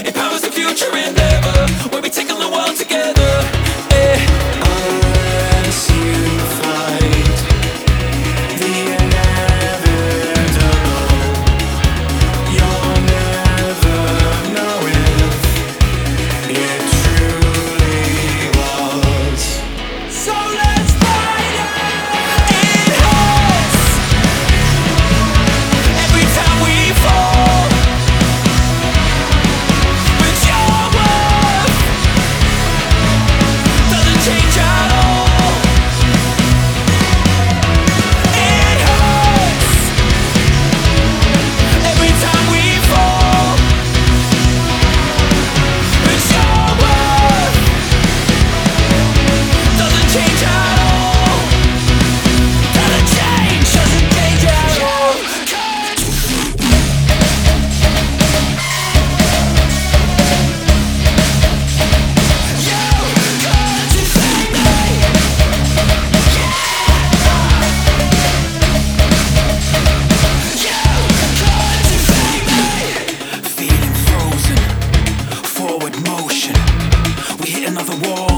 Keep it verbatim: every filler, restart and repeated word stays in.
empowers the future endeavor, where we take on the world together. Eh. Unless you fight the inevitable, you'll never know if it truly was. So let's fight it! It hurts every time we fall, but your worth doesn't change at all. It hurts every time we fall, but your worth doesn't change at all. Doesn't change, doesn't change at all. You got to save me. You got to save me. Feeling frozen, forward motion. We hit another wall.